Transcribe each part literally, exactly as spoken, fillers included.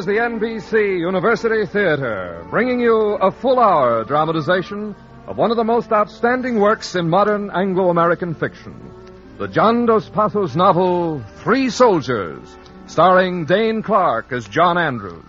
is the N B C University Theater, bringing you a full-hour dramatization of one of the most outstanding works in modern Anglo-American fiction, the John Dos Passos novel, Three Soldiers, starring Dane Clark as John Andrews.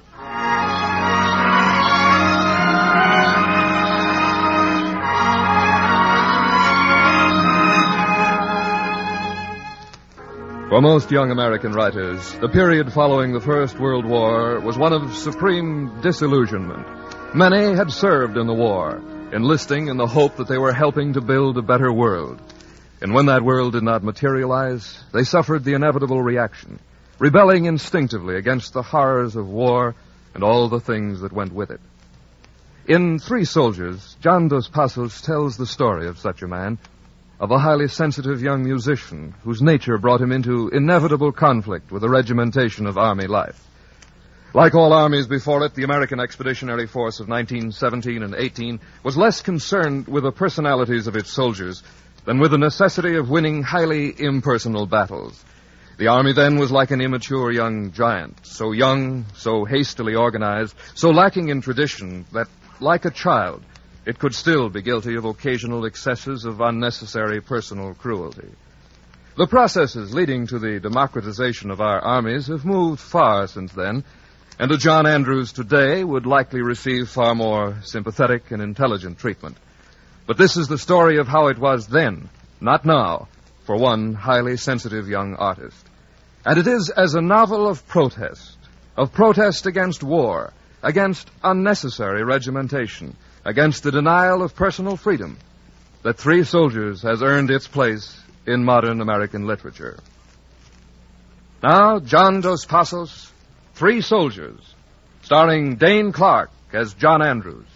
For most young American writers, the period following the First World War was one of supreme disillusionment. Many had served in the war, enlisting in the hope that they were helping to build a better world. And when that world did not materialize, they suffered the inevitable reaction, rebelling instinctively against the horrors of war and all the things that went with it. In Three Soldiers, John Dos Passos tells the story of such a man, of a highly sensitive young musician whose nature brought him into inevitable conflict with the regimentation of Army life. Like all armies before it, the American Expeditionary Force of nineteen seventeen and eighteen was less concerned with the personalities of its soldiers than with the necessity of winning highly impersonal battles. The Army then was like an immature young giant, so young, so hastily organized, so lacking in tradition that, like a child, it could still be guilty of occasional excesses of unnecessary personal cruelty. The processes leading to the democratization of our armies have moved far since then, and a John Andrews today would likely receive far more sympathetic and intelligent treatment. But this is the story of how it was then, not now, for one highly sensitive young artist. And it is as a novel of protest, of protest against war, against unnecessary regimentation, against the denial of personal freedom, that Three Soldiers has earned its place in modern American literature. Now, John Dos Passos, Three Soldiers, starring Dane Clark as John Andrews.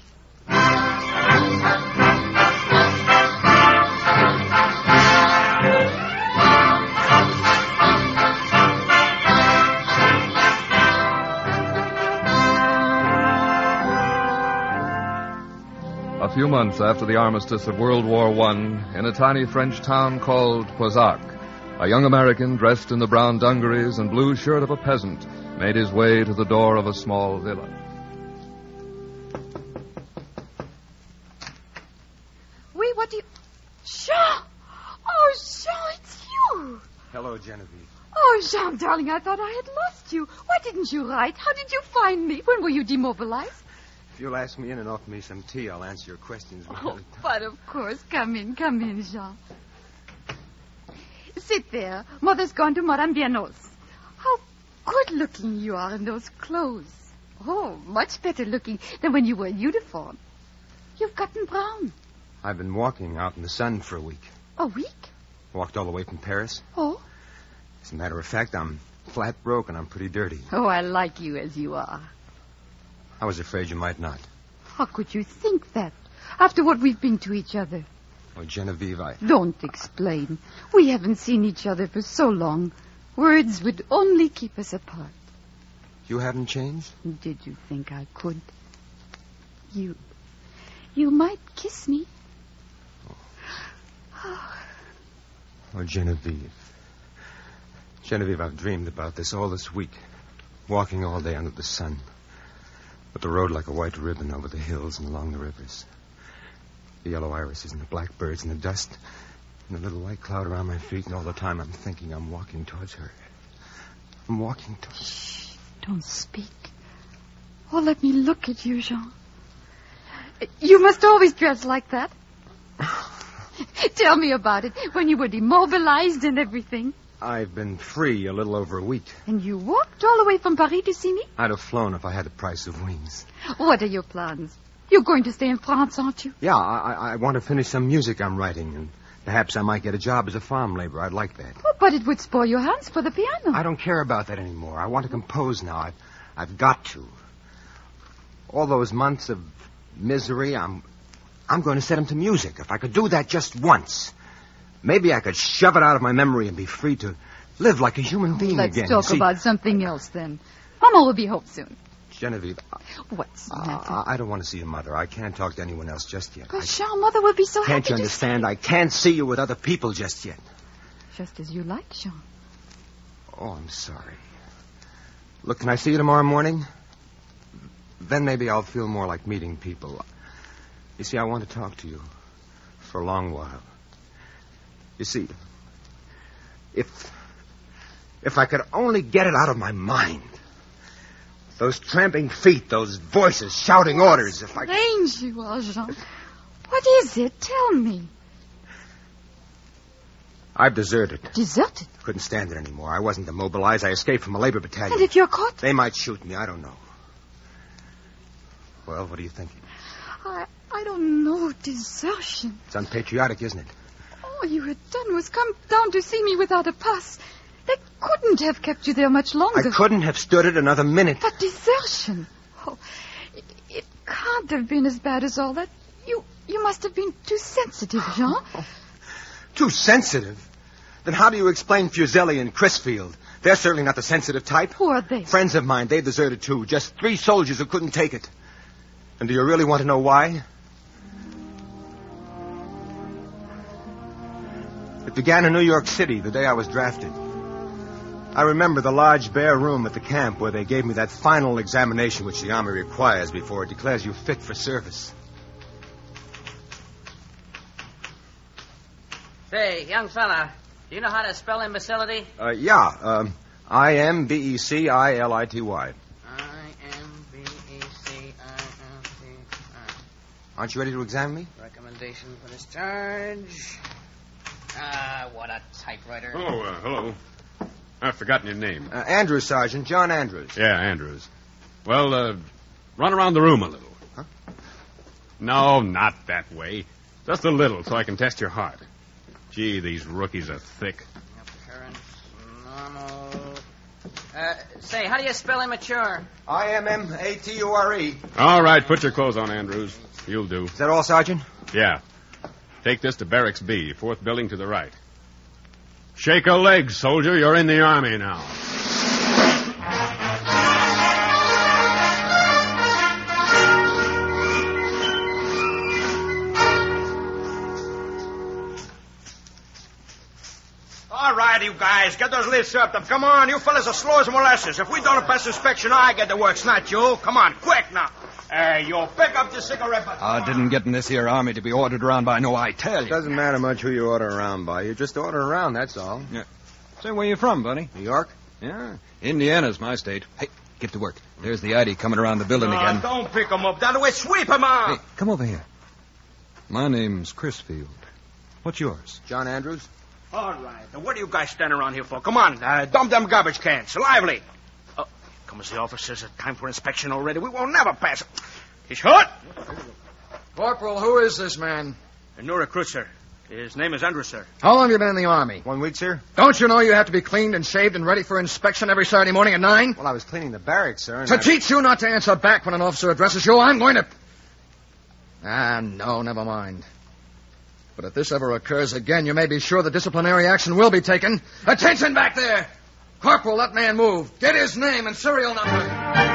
A few months after the armistice of World War One, in a tiny French town called Pozac, a young American dressed in the brown dungarees and blue shirt of a peasant made his way to the door of a small villa. Wait, what do you... Jean! Oh, Jean, it's you! Hello, Genevieve. Oh, Jean, darling, I thought I had lost you. Why didn't you write? How did you find me? When were you demobilized? If you'll ask me in and offer me some tea, I'll answer your questions. Oh, but of course. Come in, come in, Jean. Sit there. Mother's gone to Madame Bienot's. How good-looking you are in those clothes. Oh, much better looking than when you were in uniform. You've gotten brown. I've been walking out in the sun for a week. A week? Walked all the way from Paris. Oh? As a matter of fact, I'm flat broke and I'm pretty dirty. Oh, I like you as you are. I was afraid you might not. How could you think that? After what we've been to each other. Oh, Genevieve, I... Don't explain. We haven't seen each other for so long. Words would only keep us apart. You haven't changed? Did you think I could? You... You might kiss me. Oh, oh Genevieve. Genevieve, I've dreamed about this all this week. Walking all day under the sun. But the road like a white ribbon over the hills and along the rivers. The yellow irises and the blackbirds and the dust and the little white cloud around my feet, and all the time I'm thinking I'm walking towards her. I'm walking towards her. Shh, don't speak. Oh, let me look at you, Jean. You must always dress like that. Tell me about it, when you were demobilized and everything. I've been free a little over a week. And you walked all the way from Paris to see me? I'd have flown if I had the price of wings. What are your plans? You're going to stay in France, aren't you? Yeah, I, I want to finish some music I'm writing, and perhaps I might get a job as a farm laborer. I'd like that. Oh, but it would spoil your hands for the piano. I don't care about that anymore. I want to compose now. I've, I've got to. All those months of misery, I'm, I'm going to set them to music. If I could do that just once... Maybe I could shove it out of my memory and be free to live like a human being Let's again. Let's talk See, about something else, then. Mama will be home soon. Genevieve. What's the uh, matter? I don't want to see your mother. I can't talk to anyone else just yet. But, Jean, Mother will be so happy Can't you to understand? see... I can't see you with other people just yet. Just as you like, Jean. Oh, I'm sorry. Look, can I see you tomorrow morning? Then maybe I'll feel more like meeting people. You see, I want to talk to you for a long while. You see, if... If I could only get it out of my mind. Those tramping feet, those voices shouting orders, if I... Strange you are, Jean. What is it? Tell me. I've deserted. Deserted? Couldn't stand it anymore. I wasn't demobilized. I escaped from a labor battalion. And if you're caught? They might shoot me. I don't know. Well, what are you thinking? I, I don't know. Desertion. It's unpatriotic, isn't it? All you had done was come down to see me without a pass. They couldn't have kept you there much longer. I couldn't have stood it another minute. But desertion. Oh, it, it can't have been as bad as all that. You you must have been too sensitive, Jean. Oh, too sensitive? Then how do you explain Fuseli and Crisfield? They're certainly not the sensitive type. Who are they? Friends of mine. They deserted too. Just three soldiers who couldn't take it. And do you really want to know why? It began in New York City the day I was drafted. I remember the large bare room at the camp where they gave me that final examination which the Army requires before it declares you fit for service. Say, young fella, do you know how to spell imbecility? Uh, yeah, um, I M B E C I L I T Y. I M B E C I L T Y. Aren't you ready to examine me? Recommendation for discharge. Ah, what a typewriter. Oh, uh, hello. I've forgotten your name. Uh, Andrews, Sergeant. John Andrews. Yeah, Andrews. Well, uh, run around the room a little. Huh? No, not that way. Just a little so I can test your heart. Gee, these rookies are thick. Appearance normal. Uh, say, how do you spell immature? I M M A T U R E. All right, put your clothes on, Andrews. You'll do. Is that all, Sergeant? Yeah. Take this to Barracks B, fourth building to the right. Shake a leg, soldier. You're in the Army now. All right, you guys, get those lids up. Come on, you fellas are slow as molasses. If we don't pass inspection, I get the works, not you. Come on, quick now. Hey, you pick up the cigarette butt. I didn't get in this here army to be ordered around by no Italian. Doesn't matter much who you order around by. You just order around, that's all. Yeah. Say, where you from, buddy? New York? Yeah. Indiana's my state. Hey, get to work. There's the I D coming around the building No, again. don't pick him up. That way, sweep him out. Hey, come over here. My name's Crisfield. What's yours? John Andrews? All right. Now, what are you guys standing around here for? Come on, uh, dump them garbage cans. Lively. Oh, comes the officers. It's time for inspection already. We won't never pass it. He's hot. Corporal, who is this man? A new recruit, sir. His name is Andrews, sir. How long have you been in the Army? One week, sir? Don't you know you have to be cleaned and shaved and ready for inspection every Saturday morning at nine? Well, I was cleaning the barracks, sir. And To I... teach you not to answer back when an officer addresses you, I'm going to... Ah, no, never mind. But if this ever occurs again, you may be sure that disciplinary action will be taken. Attention back there! Corporal, that man move. Get his name and serial number.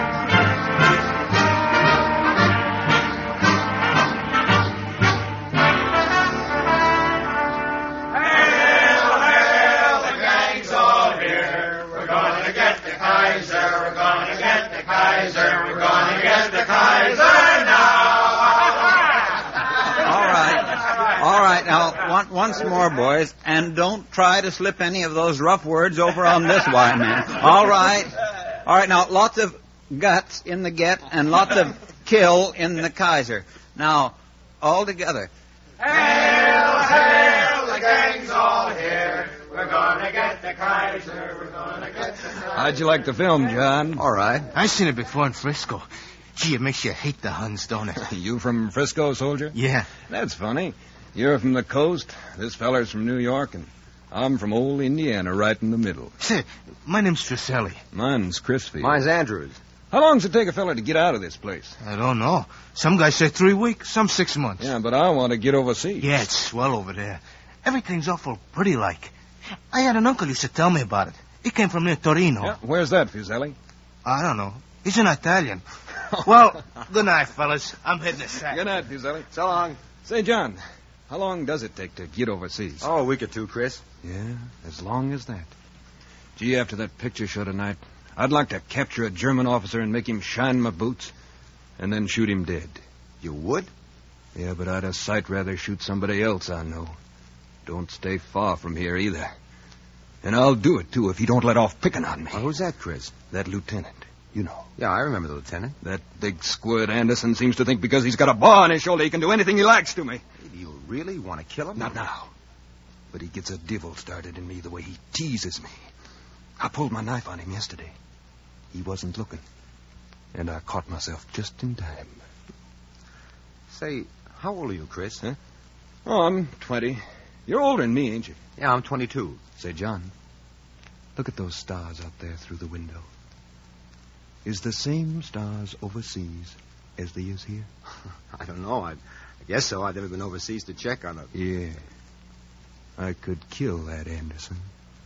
Now, once more, boys, and don't try to slip any of those rough words over on this white man. All right. All right, now, lots of guts in the get and lots of kill in the Kaiser. Now, all together. Hail, hail, the gang's all here. We're gonna get the Kaiser. We're gonna get the Kaiser. How'd you like the film, John? All right. I've seen it before in Frisco. Gee, it makes you hate the Huns, don't it? You from Frisco, soldier? Yeah. That's funny. You're from the coast, this feller's from New York, and I'm from old Indiana, right in the middle. Say, my name's Truselli. Mine's Crisfield. Mine's Andrews. How long does it take a feller to get out of this place? I don't know. Some guys say three weeks, some six months. Yeah, but I want to get overseas. Yeah, it's swell over there. Everything's awful pretty like. I had an uncle used to tell me about it. He came from near Torino. Yeah, where's that, Fuseli? I don't know. He's an Italian. Well, good night, fellas. I'm hitting the sack. Good night, Fuseli. So long. Say, John, how long does it take to get overseas? Oh, a week or two, Chris. Yeah, as long as that. Gee, after that picture show tonight, I'd like to capture a German officer and make him shine my boots. and then shoot him dead. You would? Yeah, but I'd a sight rather shoot somebody else I know. Don't stay far from here either. And I'll do it, too, if you don't let off picking on me. Well, who's that, Chris? That lieutenant. You know. Yeah, I remember the lieutenant. That big squirt Anderson seems to think because he's got a bar on his shoulder he can do anything he likes to me. Do you really want to kill him? Not now. But he gets a devil started in me the way he teases me. I pulled my knife on him yesterday. He wasn't looking. And I caught myself just in time. Say, how old are you, Chris? Huh? Oh, I'm twenty. You're older than me, ain't you? Yeah, I'm twenty-two. Say, John, look at those stars out there through the window. Is the same stars overseas as they is here? I don't know. I, I guess so. I've never been overseas to check on it. Yeah. I could kill that Anderson.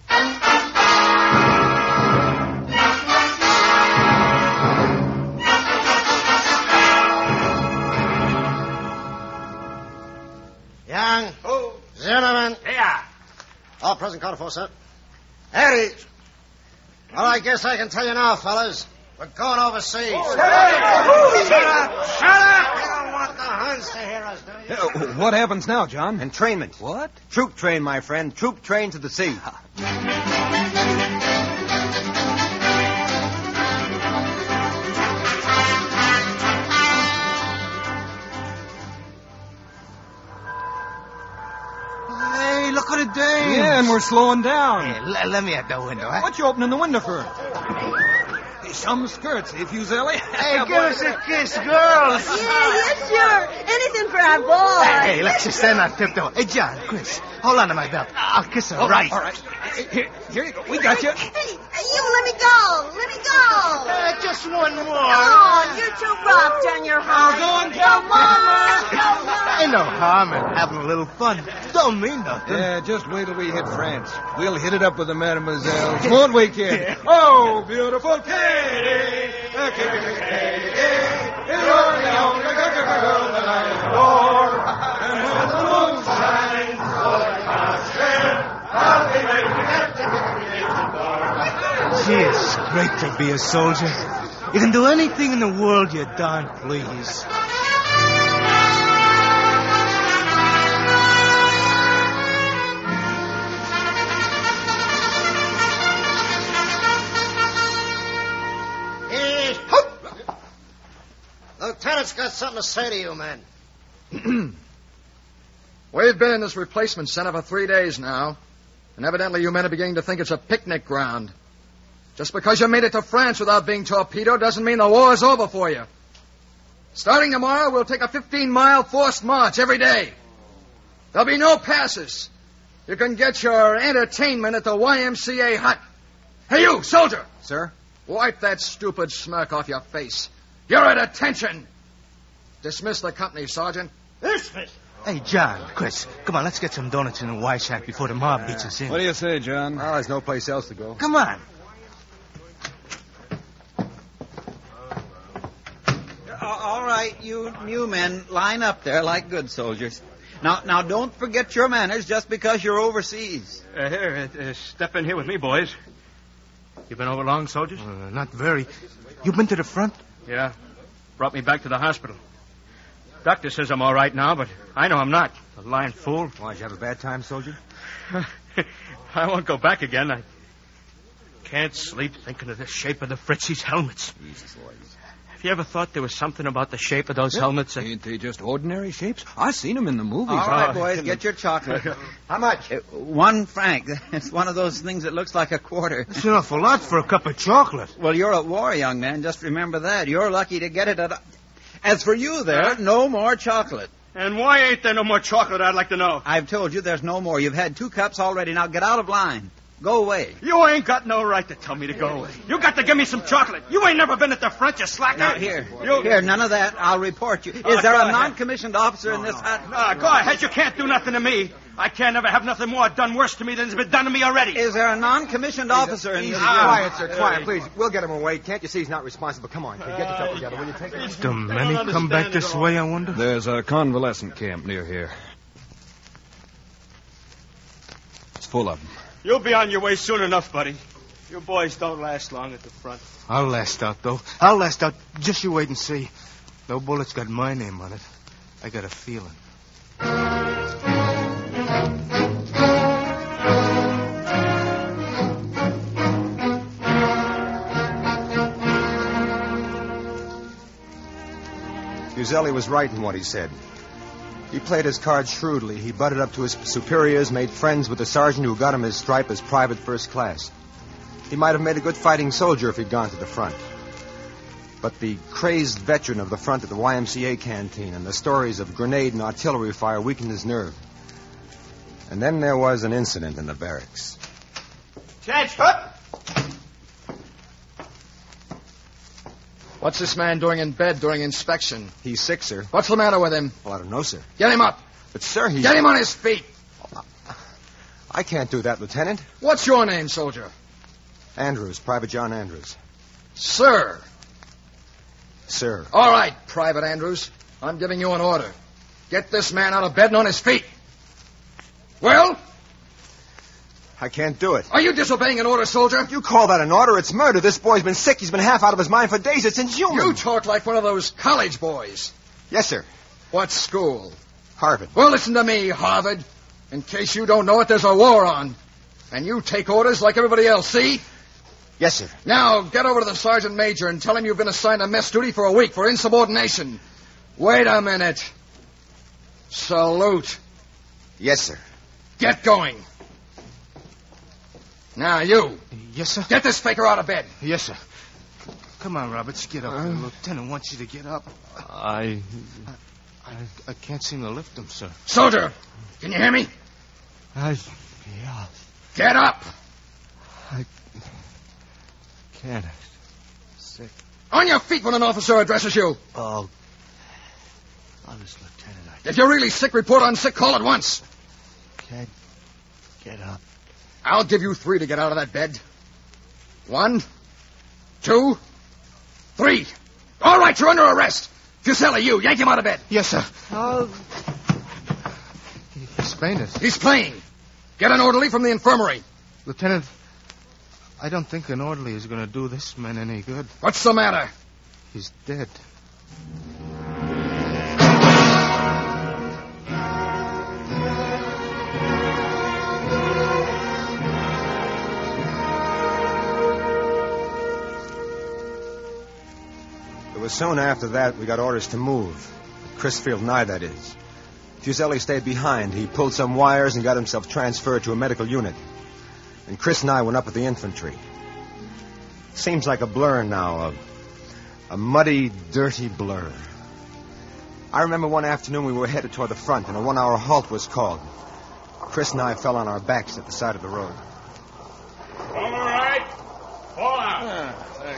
Young. Oh. Zimmerman. Yeah. All present, counted for, sir. Harry. Well, I guess I can tell you now, fellas. We're going overseas. Oh, shut up! Shut up! Shut up! You don't want the Huns to hear us, do you? Uh, what happens now, John? Entrainment. What? Troop train, my friend. Troop train to the sea. Hey, look at the day. Yeah, and we're slowing down. Hey, l- let me at the window, huh? What you opening the window for? Some skirts, eh, Fuseli? Hey, give us a kiss, girls. Yeah, yeah, sure. Anything for our boy. Hey, hey, let's just stand on tiptoe. Hey, John, Chris, hold on to my belt. I'll kiss her Oh, right. All right. Here, here you go. We got you. Hey, hey, you let me go. Let me go. Uh, just one more. Oh, you're too rough, John. You're hard. go and Go, Mama. Ain't no harm in having a little fun. Don't mean nothing. Yeah, just wait till we hit France. We'll hit it up with the mademoiselles. Won't we, kid? Yeah. Oh, beautiful Katie. Katie, Katie, you're the only girl that I adore. And when the moon shines on my skin, I'll be making it. Gee, it's great to be a soldier. You can do anything in the world you darn please. Lieutenant's got something to say to you, men. We've been in this replacement center for three days now, and evidently you men are beginning to think it's a picnic ground. Just because you made it to France without being torpedoed doesn't mean the war's over for you. Starting tomorrow, we'll take a fifteen-mile forced march every day. There'll be no passes. You can get your entertainment at the Y M C A hut. Hey, you, soldier! Sir? Wipe that stupid smirk off your face. You're at attention. Dismiss the company, Sergeant. Dismiss? Hey, John, Chris, come on, let's get some donuts in the Y shack before the mob beats us in. What do you say, John? Well, there's no place else to go. Come on. All right, you new men, line up there like good soldiers. Now, now, don't forget your manners just because you're overseas. Uh, here, uh, step in here with me, boys. You been over long, soldiers? Uh, not very. You been to the front? Yeah. Brought me back to the hospital. Doctor says I'm all right now, but I know I'm not. A lying fool. Why, did you have a bad time, soldier? I won't go back again. I can't sleep thinking of the shape of the Fritzies' helmets. Jesus, boys. Have you ever thought there was something about the shape of those helmets? That... Ain't they just ordinary shapes? I've seen them in the movies. All right, Oh. boys, get your chocolate. How much? Uh, one franc. It's one of those things that looks like a quarter. That's an awful lot for a cup of chocolate. Well, you're at war, young man. Just remember that. You're lucky to get it at... A... As for you there, no more chocolate. And why ain't there no more chocolate, I'd like to know? I've told you there's no more. You've had two cups already. Now get out of line. Go away. You ain't got no right to tell me to go away. You got to give me some chocolate. You ain't never been at the front, you slacker. Now, here. You... Here, none of that. I'll report you. Is Uh, there go a ahead. non-commissioned officer in this hut? Uh, go ahead. You can't do nothing to me. I can't ever have nothing more done worse to me than's been done to me already. Is there a non-commissioned officer in Easy, this quiet, sir, quiet, please. We'll get him away. Can't you see he's not responsible? Come on, kid, get yourself together. Will you take it? Do many come back this way, I wonder? There's a convalescent camp near here. It's full of them. You'll be on your way soon enough, buddy. You boys don't last long at the front. I'll last out, though. I'll last out. Just you wait and see. No bullet's got my name on it. I got a feeling. Fuseli was right in what he said. He played his cards shrewdly. He butted up to his superiors, made friends with the sergeant who got him his stripe as private first class. He might have made a good fighting soldier if he'd gone to the front. But the crazed veteran of the front at the Y M C A canteen and the stories of grenade and artillery fire weakened his nerve. And then there was an incident in the barracks. Change, up! What's this man doing in bed during inspection? He's sick, sir. What's the matter with him? Well, I don't know, sir. Get him up. But, sir, he... Get him on his feet. I can't do that, Lieutenant. What's your name, soldier? Andrews, Private John Andrews. Sir. Sir. All right, Private Andrews. I'm giving you an order. Get this man out of bed and on his feet. Well? I can't do it. Are you disobeying an order, soldier? You call that an order? It's murder. This boy's been sick. He's been half out of his mind for days. It's inhuman. You talk like one of those college boys. Yes, sir. What school? Harvard. Well, listen to me, Harvard. In case you don't know it, there's a war on. And you take orders like everybody else, see? Yes, sir. Now, get over to the sergeant major and tell him you've been assigned to mess duty for a week for insubordination. Wait a minute. Salute. Yes, sir. Get going. Now, you. Yes, sir? Get this faker out of bed. Yes, sir. Come on, Roberts, get up. Uh, the lieutenant wants you to get up. I... I... I can't seem to lift him, sir. Soldier, can you hear me? I... Yeah. Get up. I... Can't. I'm sick. On your feet when an officer addresses you. Oh. Honest, Lieutenant, I... If you're really sick, report on sick call at once. Can't get up. I'll give you three to get out of that bed. One, two, three. All right, you're under arrest. Fuseli, you, yank him out of bed. Yes, sir. Oh. He's fainted. He's playing. Get an orderly from the infirmary. Lieutenant, I don't think an orderly is going to do this man any good. What's the matter? He's dead. It was soon after that we got orders to move. Crisfield Nye, that is. Fuseli stayed behind. He pulled some wires and got himself transferred to a medical unit. And Chris and I went up with the infantry. Seems like a blur now, a, a muddy, dirty blur. I remember one afternoon we were headed toward the front, and a one-hour halt was called. Chris and I fell on our backs at the side of the road. All right. Fall out.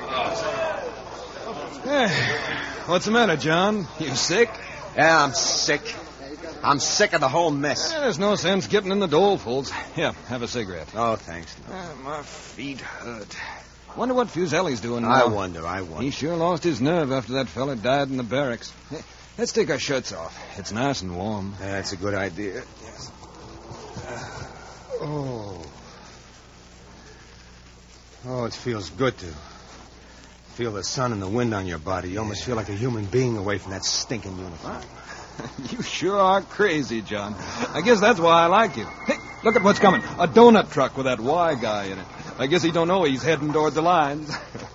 Hey, what's the matter, John? You sick? Yeah, I'm sick. I'm sick of the whole mess. Yeah, there's no sense getting in the dolefuls. Here, have a cigarette. Oh, thanks. No. Uh, my feet hurt. Wonder what Fuseli's doing now. I wonder, I wonder. He sure lost his nerve after that fella died in the barracks. Hey, let's take our shirts off. It's nice and warm. Yeah, that's a good idea. Yes. Uh, oh. Oh, it feels good to feel the sun and the wind on your body. You almost feel like a human being away from that stinking uniform. You sure are crazy, John. I guess that's why I like you. Hey, look at what's coming. A donut truck with that Y guy in it. I guess he don't know he's heading toward the lines.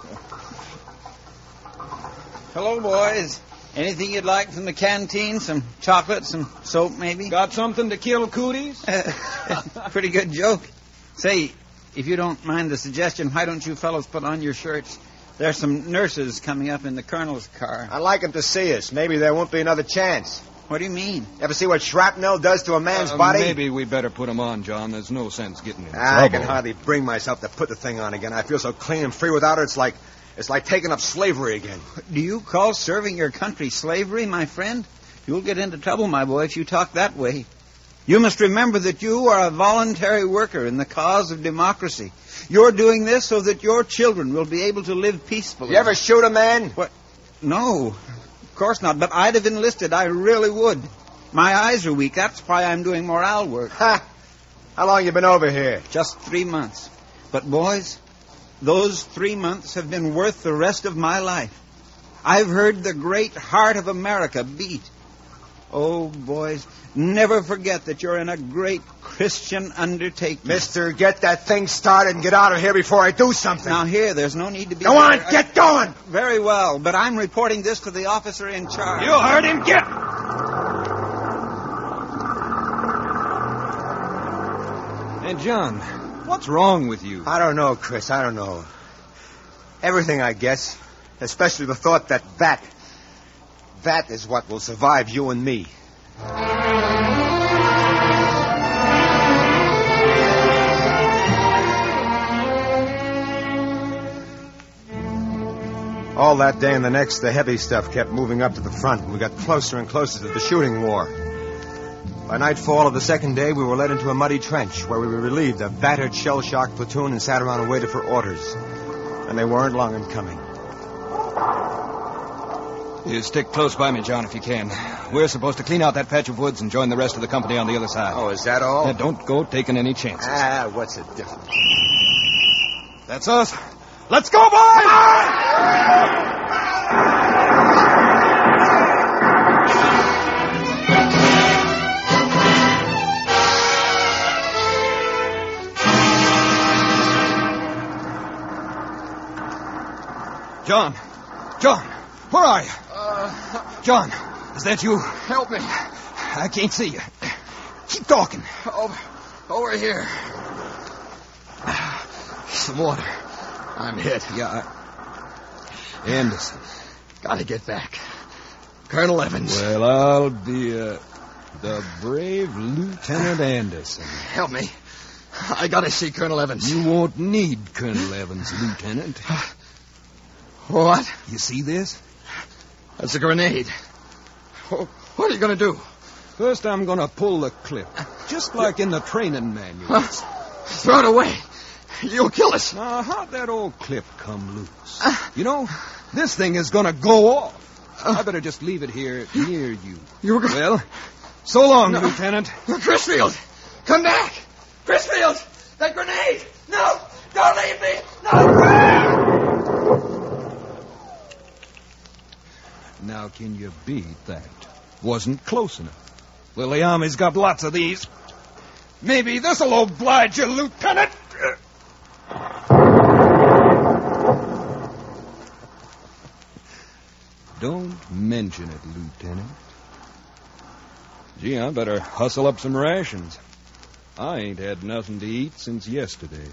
Hello, boys. Anything you'd like from the canteen? Some chocolate, some soap, maybe? Got something to kill cooties? Pretty good joke. Say, if you don't mind the suggestion, why don't you fellows put on your shirts? There's some nurses coming up in the colonel's car. I'd like them to see us. Maybe there won't be another chance. What do you mean? Ever see what shrapnel does to a man's uh, body? Maybe we better put them on, John. There's no sense getting in trouble. I can hardly bring myself to put the thing on again. I feel so clean and free without her. It's like it's like taking up slavery again. Do you call serving your country slavery, my friend? You'll get into trouble, my boy, if you talk that way. You must remember that you are a voluntary worker in the cause of democracy. You're doing this so that your children will be able to live peacefully. You ever shoot a man? What? No, of course not. But I'd have enlisted. I really would. My eyes are weak. That's why I'm doing morale work. Ha! How long you been over here? Just three months. But, boys, those three months have been worth the rest of my life. I've heard the great heart of America beat. Oh, boys, never forget that you're in a great Christian undertaking. Mister, get that thing started and get out of here before I do something. Now, here, there's no need to be... Go on, get going! Very well, but I'm reporting this to the officer in charge. You heard him, get... Hey, John, what's wrong with you? I don't know, Chris, I don't know. Everything, I guess. Especially the thought that that... that is what will survive you and me. All that day and the next, the heavy stuff kept moving up to the front, and we got closer and closer to the shooting war. By nightfall of the second day, we were led into a muddy trench where we were relieved a battered shell-shocked platoon and sat around and waited for orders. And they weren't long in coming. You stick close by me, John, if you can. We're supposed to clean out that patch of woods and join the rest of the company on the other side. Oh, is that all? Now, don't go taking any chances. Ah, what's the difference? That's us. Let's go, boys! John! John! Where are you? Uh, John, is that you? Help me. I can't see you. Keep talking. Over, over here. Some water. I'm hit. Yeah, I... Anderson. Gotta get back. Colonel Evans. Well, I'll be, uh, the brave Lieutenant Anderson. Help me. I gotta see Colonel Evans. You won't need Colonel Evans, Lieutenant. What? You see this? That's a grenade. What are you going to do? First, I'm going to pull the clip, just like in the training manuals. Throw it away. You'll kill us. Now, how'd that old clip come loose? You know, this thing is going to go off. I better just leave it here near you. You were going... Well, so long, no. Lieutenant. Crisfield, come back. Crisfield, that grenade. No, don't leave me. No. Now, can you beat that? Wasn't close enough. Well, the Army's got lots of these. Maybe this'll oblige you, Lieutenant. Don't mention it, Lieutenant. Gee, I better hustle up some rations. I ain't had nothing to eat since yesterday.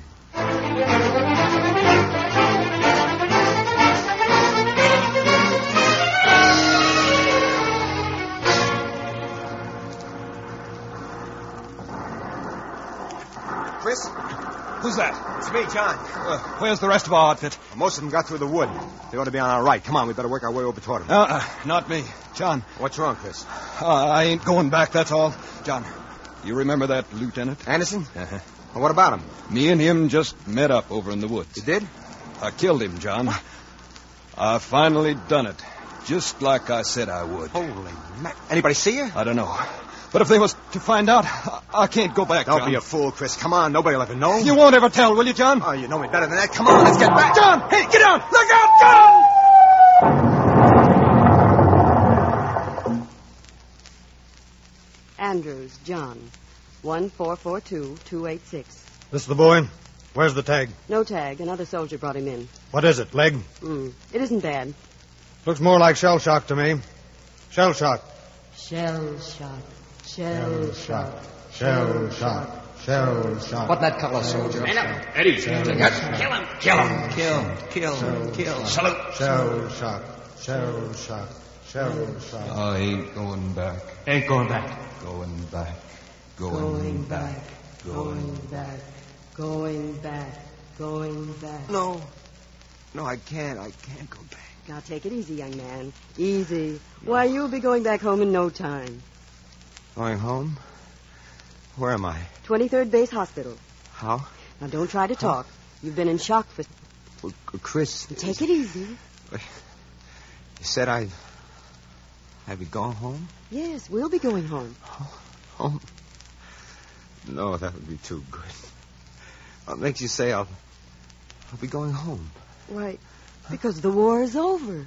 Chris? Who's that? It's me, John. Uh, where's the rest of our outfit? Most of them got through the wood. They ought to be on our right. Come on, we better work our way over toward them. Uh-uh, not me. John. What's wrong, Chris? Uh, I ain't going back, that's all. John, you remember that Lieutenant? Anderson? Uh-huh. Well, what about him? Me and him just met up over in the woods. You did? I killed him, John. I finally done it, just like I said I would. Holy mac... Anybody see you? I don't know. But if they was to find out, I, I can't go back, Don't John. be a fool, Chris. Come on, nobody will ever know. You won't ever tell, will you, John? Oh, you know me better than that. Come on, let's get back. John! Hey, get down! Look out, John! Andrews, John. one four four two two eight six. This is the boy? Where's the tag? No tag. Another soldier brought him in. What is it, leg? Mm. It isn't bad. Looks more like shell shock to me. Shell shock. Shell shock. Shell shock. Shell shock. Shell shock. What that color, soldier? Eddie. Kill him. Kill him. Kill, kill, kill. Salute. Shell shock. Shell shock. Shell shock. I ain't going back. Ain't going back. Going back. Going, Going back. back. Going back. Going back. Going back. No. No, I can't. I can't go back. Now take it easy, young man. Easy. Why, you'll be going back home in no time. Going home? Where am I? twenty-third Base Hospital. How? Now don't try to talk. You've been in shock for... Well, Chris... Take it easy. You said I'd... I'd be going home? Yes, we'll be going home. Home? No, that would be too good. What makes you say I'll... I'll be going home? Why, because the war is over.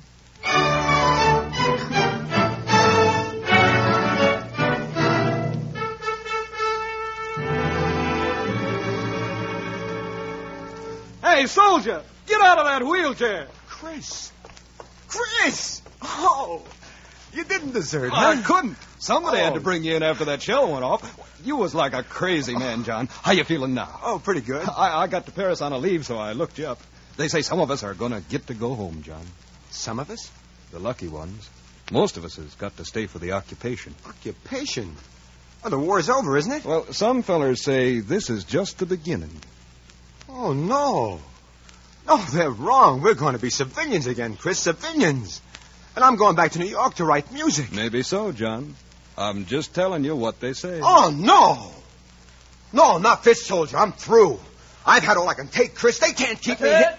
Hey, soldier, get out of that wheelchair. Chris. Chris! Oh, you didn't desert, huh? I couldn't. Somebody Oh. had to bring you in after that shell went off. You was like a crazy man, John. How you feeling now? Oh, pretty good. I, I got to Paris on a leave, so I looked you up. They say some of us are going to get to go home, John. Some of us? The lucky ones. Most of us has got to stay for the occupation. Occupation? Oh, the war's over, isn't it? Well, some fellers say this is just the beginning. Oh, no. No, they're wrong. We're going to be civilians again, Chris. Civilians. And I'm going back to New York to write music. Maybe so, John. I'm just telling you what they say. Oh, no. No, not this, soldier. I'm through. I've had all I can take, Chris. They can't keep me here.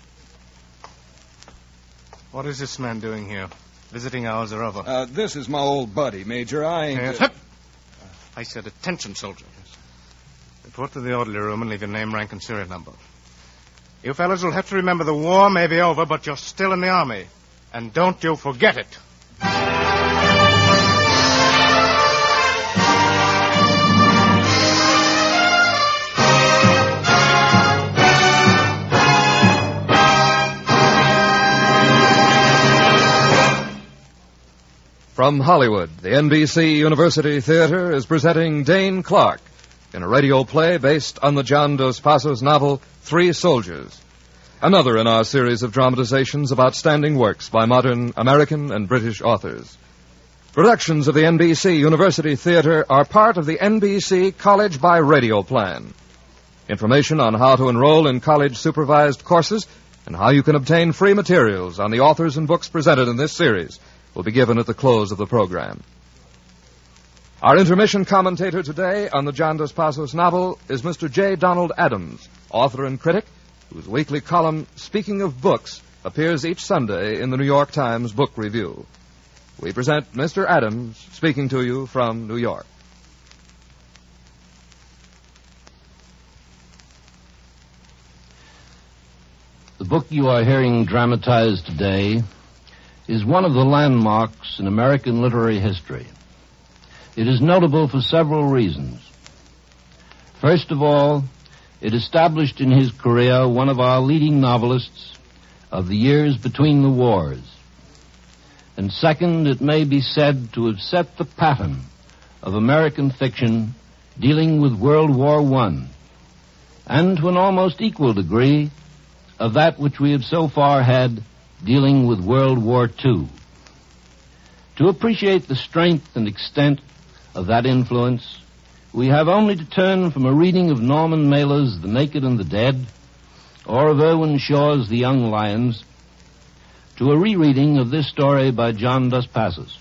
What is this man doing here? Visiting hours are over. Uh, this is my old buddy, Major. I ain't... Yes. uh, I said attention, soldier. Report to the orderly room and leave your name, rank, and serial number. You fellas will have to remember the war may be over, but you're still in the army. And don't you forget it. From Hollywood, the N B C University Theater is presenting Dane Clark in a radio play based on the John Dos Passos novel Three Soldiers, another in our series of dramatizations of outstanding works by modern American and British authors. Productions of the N B C University Theater are part of the N B C College by Radio plan. Information on how to enroll in college-supervised courses and how you can obtain free materials on the authors and books presented in this series will be given at the close of the program. Our intermission commentator today on the John Dos Passos novel is Mister J. Donald Adams, author and critic, whose weekly column, Speaking of Books, appears each Sunday in the New York Times Book Review. We present Mister Adams speaking to you from New York. The book you are hearing dramatized today is one of the landmarks in American literary history. It is notable for several reasons. First of all, it established in his career one of our leading novelists of the years between the wars. And second, it may be said to have set the pattern of American fiction dealing with World War One, and to an almost equal degree of that which we have so far had dealing with World War Two. To appreciate the strength and extent of that influence, we have only to turn from a reading of Norman Mailer's The Naked and the Dead, or of Irwin Shaw's The Young Lions, to a rereading of this story by John Dos Passos.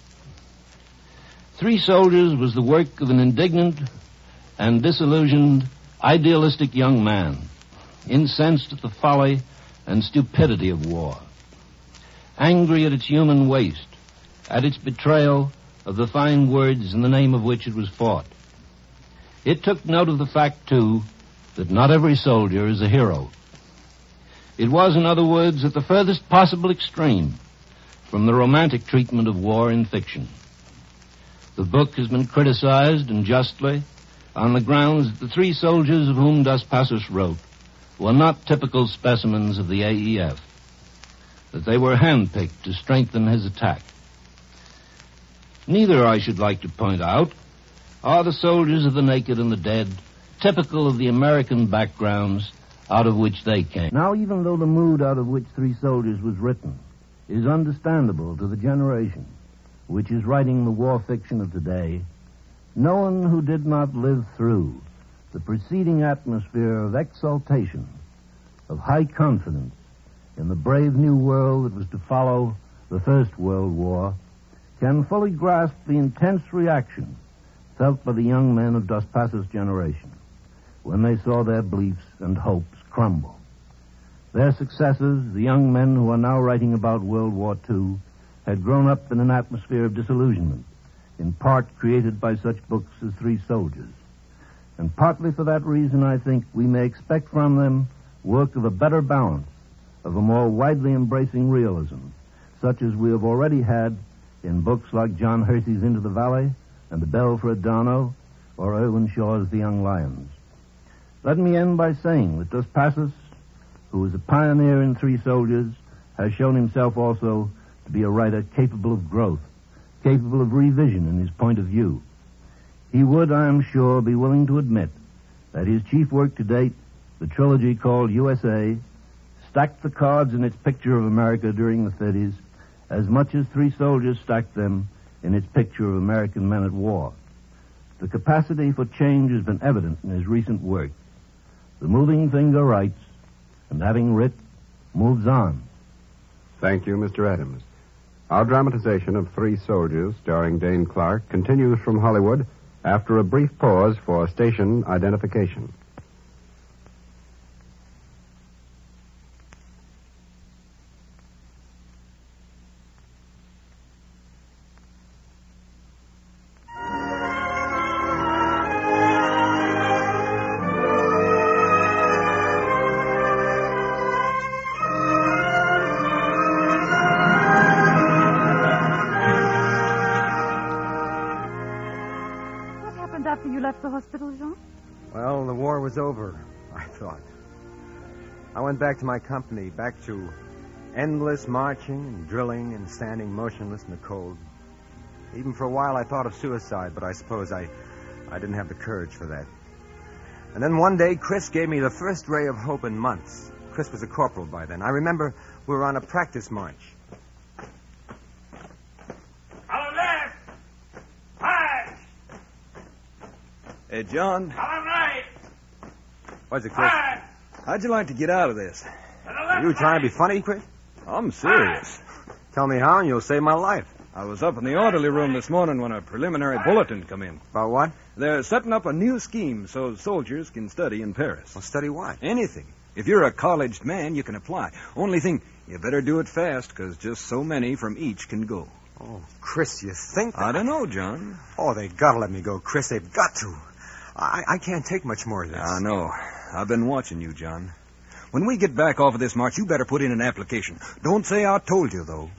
Three Soldiers was the work of an indignant and disillusioned, idealistic young man, incensed at the folly and stupidity of war, angry at its human waste, at its betrayal of the fine words in the name of which it was fought. It took note of the fact, too, that not every soldier is a hero. It was, in other words, at the furthest possible extreme from the romantic treatment of war in fiction. The book has been criticized, and justly, on the grounds that the three soldiers of whom Dos Passos wrote were not typical specimens of the A E F, that they were handpicked to strengthen his attack. Neither, I should like to point out, are the soldiers of the naked and the dead typical of the American backgrounds out of which they came. Now, even though the mood out of which Three Soldiers was written is understandable to the generation which is writing the war fiction of today, no one who did not live through the preceding atmosphere of exultation, of high confidence in the brave new world that was to follow the First World War, can fully grasp the intense reaction felt by the young men of Dos Passos' generation when they saw their beliefs and hopes crumble. Their successors, the young men who are now writing about World War Two, had grown up in an atmosphere of disillusionment, in part created by such books as Three Soldiers. And partly for that reason, I think, we may expect from them work of a better balance, of a more widely embracing realism, such as we have already had in books like John Hersey's Into the Valley and The Belfred Darno or Irwin Shaw's The Young Lions. Let me end by saying that Dos Passos, who is a pioneer in Three Soldiers, has shown himself also to be a writer capable of growth, capable of revision in his point of view. He would, I am sure, be willing to admit that his chief work to date, the trilogy called U S A, stacked the cards in its picture of America during the thirties as much as Three Soldiers stacked them in its picture of American men at war. The capacity for change has been evident in his recent work. The moving finger writes, and having writ, moves on. Thank you, Mister Adams. Our dramatization of Three Soldiers, starring Dane Clark, continues from Hollywood after a brief pause for station identification. After you left the hospital, Jean? Well, the war was over, I thought. I went back to my company, back to endless marching and drilling and standing motionless in the cold. Even for a while I thought of suicide, but I suppose I, I didn't have the courage for that. And then one day, Chris gave me the first ray of hope in months. Chris was a corporal by then. I remember we were on a practice march. Hey, John. Column right. What's it, Chris? Right. How'd you like to get out of this? Are you trying to be funny, Chris? I'm serious. Tell me how, and you'll save my life. I was up in the orderly room this morning when a preliminary bulletin come in. About what? They're setting up a new scheme so soldiers can study in Paris. Well, study what? Anything. If you're a college man, you can apply. Only thing, you better do it fast, because just so many from each can go. Oh, Chris, you think that... I don't know, John. Oh, they gotta let me go, Chris. They've got to. I, I can't take much more of this. I know. I've been watching you, John. When we get back off of this march, you better put in an application. Don't say I told you, though.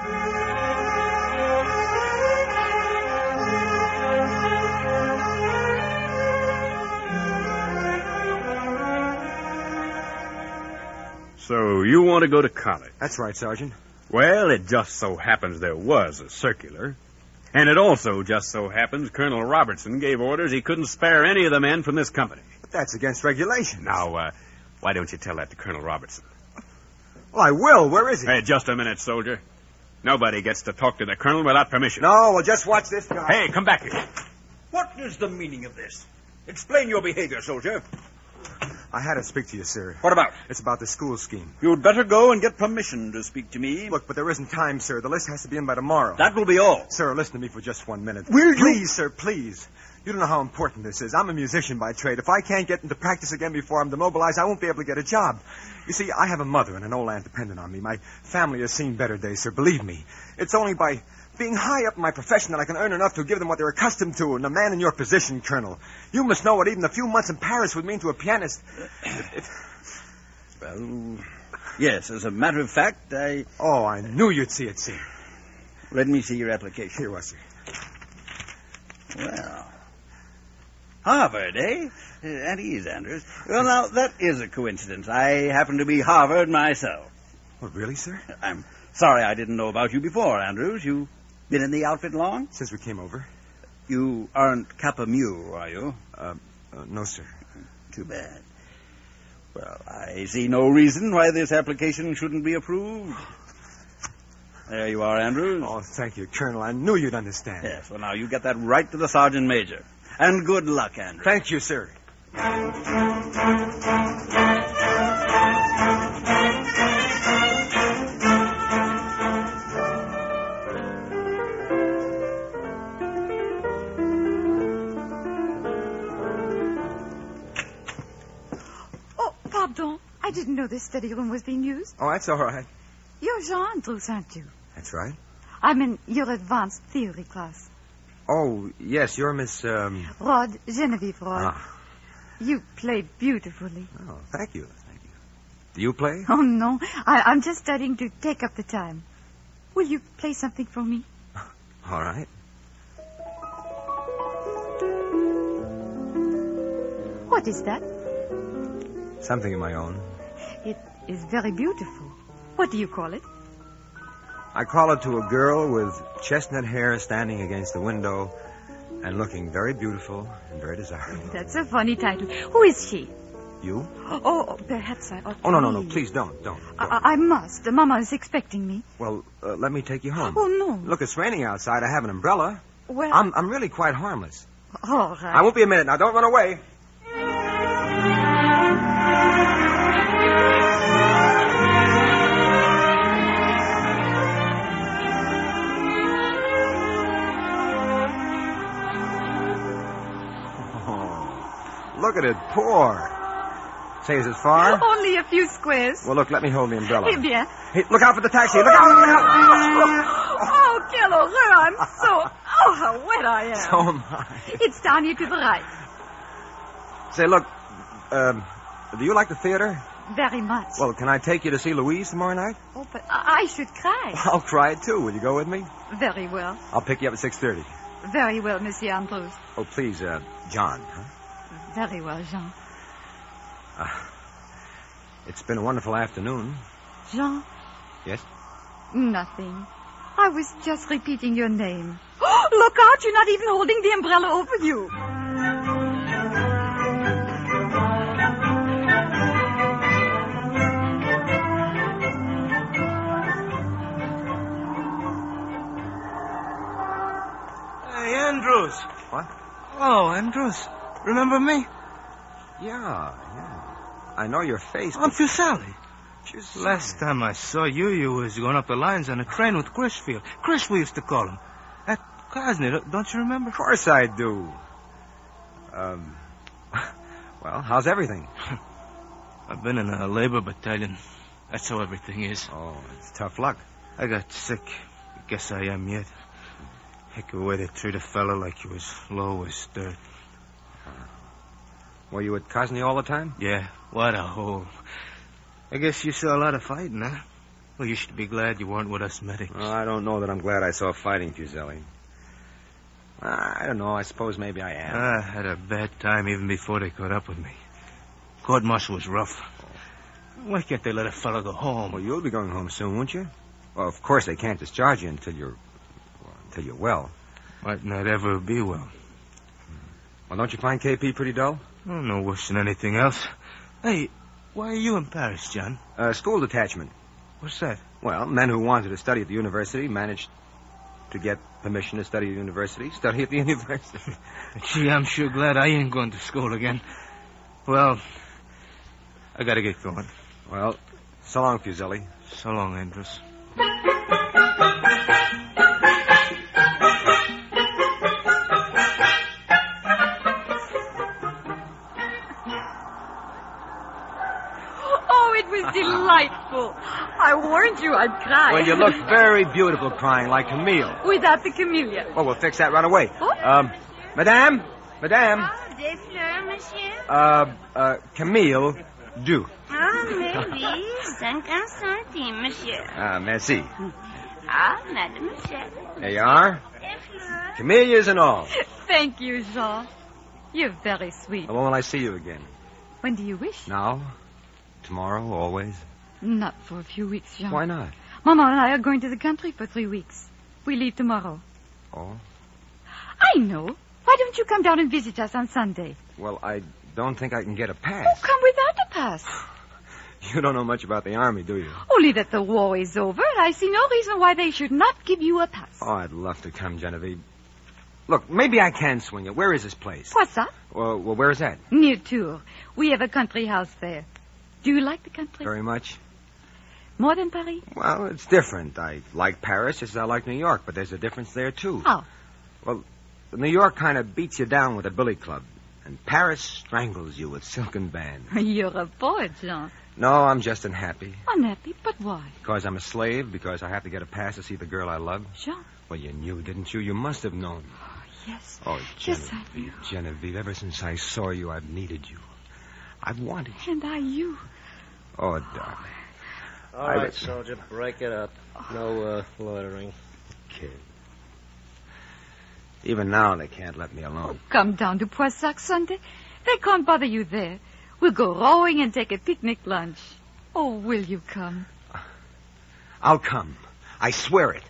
So you want to go to college? That's right, Sergeant. Well, it just so happens there was a circular. And it also just so happens Colonel Robertson gave orders he couldn't spare any of the men from this company. But that's against regulations. Now, uh, why don't you tell that to Colonel Robertson? Well, I will. Where is he? Hey, just a minute, soldier. Nobody gets to talk to the colonel without permission. No, well, just watch this guy. Hey, come back here. What is the meaning of this? Explain your behavior, soldier. I had to speak to you, sir. What about? It's about the school scheme. You'd better go and get permission to speak to me. Look, but there isn't time, sir. The list has to be in by tomorrow. That will be all. Sir, listen to me for just one minute. Will you? Please, sir, please. You don't know how important this is. I'm a musician by trade. If I can't get into practice again before I'm demobilized, I won't be able to get a job. You see, I have a mother and an old aunt dependent on me. My family has seen better days, sir. Believe me. It's only by being high up in my profession that I can earn enough to give them what they're accustomed to. And a man in your position, Colonel, you must know what even a few months in Paris would mean to a pianist. If, if... Well, yes, as a matter of fact, I... Oh, I knew you'd see it, sir. Let me see your application. Here was, sir. Well, Harvard, eh? Uh, at ease, Andrews. Well, now, that is a coincidence. I happen to be Harvard myself. Oh, really, sir? I'm sorry I didn't know about you before, Andrews. You been in the outfit long? Since we came over. You aren't Kappa Mu, are you? Uh, uh, no, sir. Too bad. Well, I see no reason why this application shouldn't be approved. There you are, Andrews. Oh, thank you, Colonel. I knew you'd understand. Yes, well, now you get that right to the Sergeant Major. And good luck, Andrews. Thank you, sir. Oh, pardon. I didn't know this study room was being used. Oh, that's all right. You're Jean Andrews, aren't you? That's right. I'm in your advanced theory class. Oh, yes, you're Miss, um... Rod, Genevieve Rod. Ah. You played beautifully. Oh, thank you, thank you. Do you play? Oh, no. I, I'm just studying to take up the time. Will you play something for me? All right. What is that? Something of my own. It is very beautiful. What do you call it? I call it to a girl with chestnut hair standing against the window and looking very beautiful and very desirable. That's a funny title. Who is she? You? Oh, perhaps I ought to Oh, no, no, no. leave. Please don't. Don't. don't. I, I must. Mama is expecting me. Well, uh, let me take you home. Oh, no. Look, it's raining outside. I have an umbrella. Well... I'm, I'm really quite harmless. All right. I won't be a minute. Now, don't run away. Look at it pour. Say, is it far? Only a few squares. Well, look, let me hold the umbrella. Eh bien. Hey, look out for the taxi. Look out, look out. Oh, quelle horreur. I'm so... Oh, how wet I am. So am I. It's down here to the right. Say, look, um, do you like the theater? Very much. Well, can I take you to see Louise tomorrow night? Oh, but I, I should cry. I'll cry, too. Will you go with me? Very well. I'll pick you up at six thirty. Very well, Monsieur Andrews. Oh, please, uh, John, huh? Very well, Jean. Uh, it's been a wonderful afternoon. Jean? Yes? Nothing. I was just repeating your name. Look out, you're not even holding the umbrella over you. Hey, Andrews. What? Oh, Andrews. Remember me? Yeah, yeah. I know your face. I'm Fuseli. Just Last time I saw you, you was going up the lines on a train with Crisfield. Chris, we used to call him. At Cosney, don't you remember? Of course I do. Um, well, how's everything? I've been in a labor battalion. That's how everything is. Oh, it's tough luck. I got sick. Guess I am yet. Heck of a way to treat a fellow like he was low as dirt. Were you at Cosney all the time? Yeah, what a hole. I guess you saw a lot of fighting, huh? Well, you should be glad you weren't with us medics. Well, I don't know that I'm glad I saw fighting, Fuseli. I don't know. I suppose maybe I am. I had a bad time even before they caught up with me. Court-martial was rough. Why can't they let a fellow go home? Well, you'll be going home soon, won't you? Well, of course they can't discharge you until you're... Well, until you're well. Might not ever be well. Well, don't you find K P pretty dull? Oh, no worse than anything else. Hey, why are you in Paris, John? Uh, school detachment. What's that? Well, men who wanted to study at the university managed to get permission to study at the university. Study at the university. Gee, I'm sure glad I ain't going to school again. Well, I gotta get going. Well, so long, Fuseli. So long, Andrews. Delightful. I warned you I'd cry. Well, you look very beautiful crying like Camille. Without the camellia. Well, we'll fix that right away. Oh? Um, Madame? Madame? Ah, des fleurs, monsieur? Uh, uh, Camille, do. Ah, mais oui, cinquante centimes, monsieur. Ah, merci. Ah, mademoiselle. There you are. Des fleurs. Camellias and all. Thank you, Jean. You're very sweet. When will I see you again? When do you wish? Now? Tomorrow? Always? Not for a few weeks, Jean. Why not? Mama and I are going to the country for three weeks. We leave tomorrow. Oh? I know. Why don't you come down and visit us on Sunday? Well, I don't think I can get a pass. Oh, come without a pass. You don't know much about the Army, do you? Only that the war is over, and I see no reason why they should not give you a pass. Oh, I'd love to come, Genevieve. Look, maybe I can swing it. Where is this place? What's that? Well, well where is that? Near Tours. We have a country house there. Do you like the country? Very much. More than Paris? Well, it's different. I like Paris just as I like New York, but there's a difference there, too. How? Well, New York kind of beats you down with a billy club, and Paris strangles you with silken bands. You're a poet, Jean. No, I'm just unhappy. Unhappy? But why? Because I'm a slave, because I have to get a pass to see the girl I love. Jean? Well, you knew, didn't you? You must have known. Oh, yes. Oh, Yes, Genevieve, I knew. Genevieve, ever since I saw you, I've needed you. I've wanted you. And I you. Oh, darling. All I right, bet- soldier, break it up. No uh, loitering. Kid. Even now, they can't let me alone. Come down to Poissac Sunday. They can't bother you there. We'll go rowing and take a picnic lunch. Oh, will you come? I'll come. I swear it.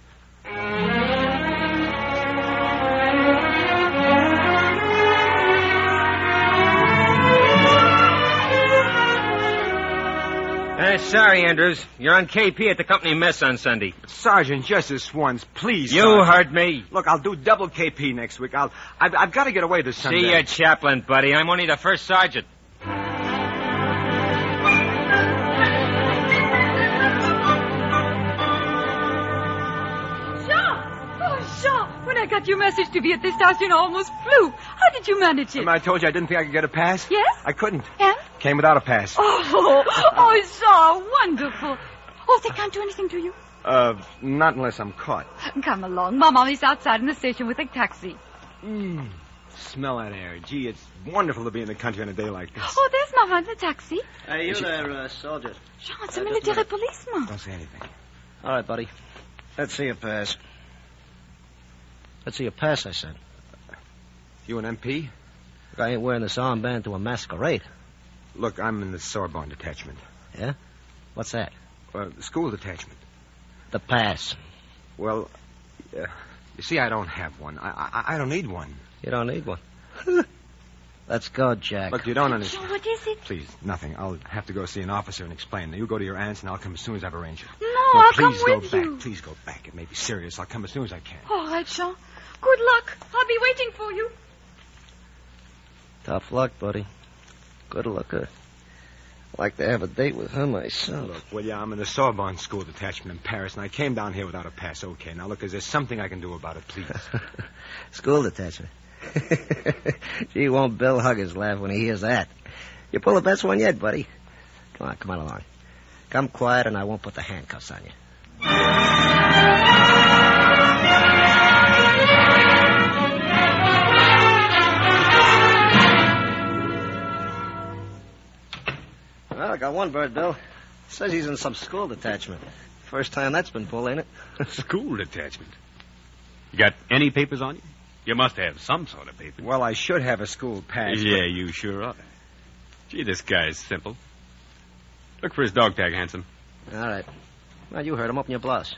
Uh, sorry, Andrews. You're on K P at the company mess on Sunday. Sergeant, just this once, please. You Sergeant. heard me. Look, I'll do double K P next week. I'll. I've, I've got to get away this Sunday. See your chaplain, buddy. I'm only the first sergeant. When I got your message to be at this station, I almost flew. How did you manage it? Remember I told you I didn't think I could get a pass? Yes? I couldn't. And? Came without a pass. Oh, oh, so wonderful. Oh, they can't do anything to you? Uh, not unless I'm caught. Come along. Mama is outside in the station with a taxi. Mm, smell that air. Gee, it's wonderful to be in the country on a day like this. Oh, there's Mama in the taxi. Hey, you there, uh, soldier. Jean, it's a military policeman. Don't say anything. All right, buddy. Let's see your pass. Let's see your pass, I said. You an M P? I ain't wearing this armband to a masquerade. Look, I'm in the Sorbonne detachment. Yeah? What's that? Uh, the school detachment. The pass. Well, uh, you see, I don't have one. I, I I don't need one. You don't need one. Let's go, Jack. Look, you don't understand. Jean, what is it? Please, nothing. I'll have to go see an officer and explain. Now, you go to your aunt's, and I'll come as soon as I've arranged it. No, no I'll please come go with back. you. Please go back. It may be serious. I'll come as soon as I can. All right, Jean. Good luck. I'll be waiting for you. Tough luck, buddy. Good luck. I'd like to have a date with her myself. Look, well, yeah, I'm in the Sorbonne school detachment in Paris, and I came down here without a pass. Okay, now look, is there something I can do about it, please? School detachment. Gee, won't Bill Huggins laugh when he hears that? You pull the best one yet, buddy. Come on, come on along. Come quiet, and I won't put the handcuffs on you. Well, I got one bird, Bill. Says he's in some school detachment. First time that's been pulled, ain't it? School detachment? You got any papers on you? You must have some sort of paper. Well, I should have a school pass. Yeah, but... you sure are. Gee, this guy's simple. Look for his dog tag, Hanson. All right. Well, you heard him. Open your blouse.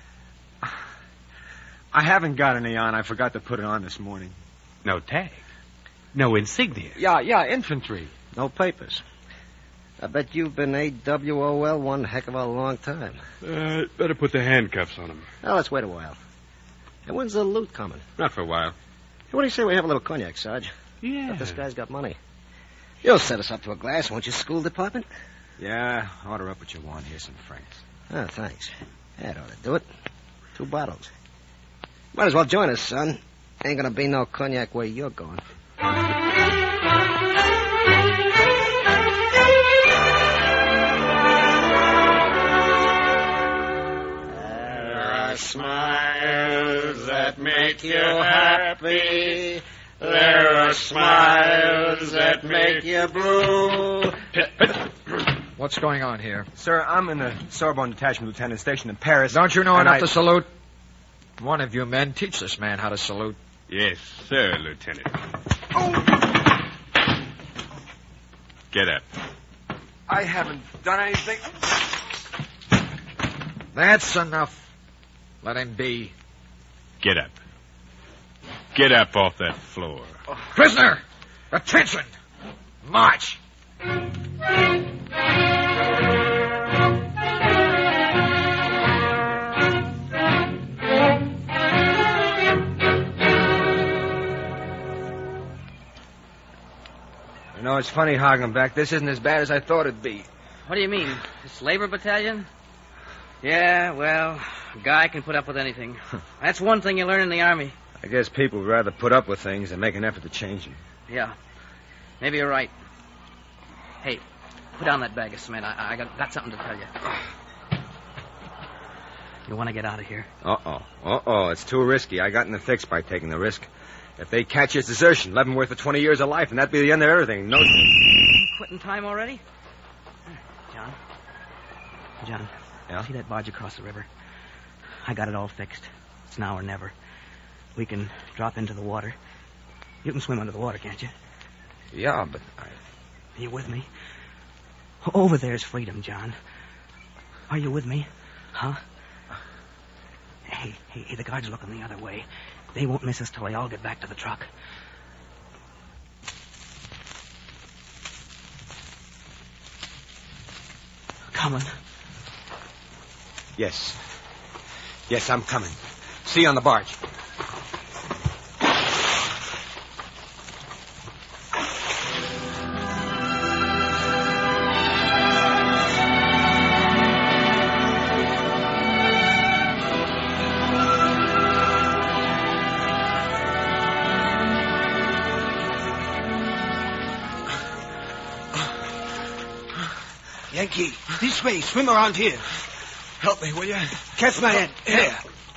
I haven't got any on. I forgot to put it on this morning. No tag? No insignia? Yeah, yeah, infantry. No papers. I bet you've been A W O L one heck of a long time. Uh, better put the handcuffs on him. Well, let's wait a while. And when's the loot coming? Not for a while. Hey, what do you say we have a little cognac, Sarge? Yeah. But this guy's got money. You'll set us up to a glass, won't you, school department? Yeah, order up what you want. Here's some francs. Oh, thanks. That ought to do it. Two bottles. Might as well join us, son. Ain't gonna be no cognac where you're going. Smiles that make you happy. There are smiles that make you blue. What's going on here? Sir, I'm in the Sorbonne detachment, Lieutenant, stationed in Paris. Don't you know and enough I... to salute? One of you men, teach this man how to salute. Yes, sir, Lieutenant. Get up. I haven't done anything. That's enough. Let him be. Get up. Get up off that floor. Prisoner! Attention! March! You know, it's funny, Hagenbeck. This isn't as bad as I thought it'd be. What do you mean? This labor battalion? Yeah, well, a guy can put up with anything. That's one thing you learn in the Army. I guess people would rather put up with things than make an effort to change them. Yeah. Maybe you're right. Hey, put down that bag of cement. I, I got, got something to tell you. You want to get out of here? Uh-oh. Uh-oh. It's too risky. I got in the fix by taking the risk. If they catch you, it's desertion. Leavenworth for twenty years of life, and that'd be the end of everything. No... Quitting time already? John? John, Yeah? See that barge across the river? I got it all fixed. It's now or never. We can drop into the water. You can swim under the water, can't you? Yeah, but I... Are you with me? Over there's freedom, John. Are you with me? Huh? Hey, hey, hey, the guards are looking the other way. They won't miss us till they all get back to the truck. Coming. Yes. Yes, I'm coming. See you on the barge. Yankee, this way. Swim around here. Help me, will you? Catch my hand. Here.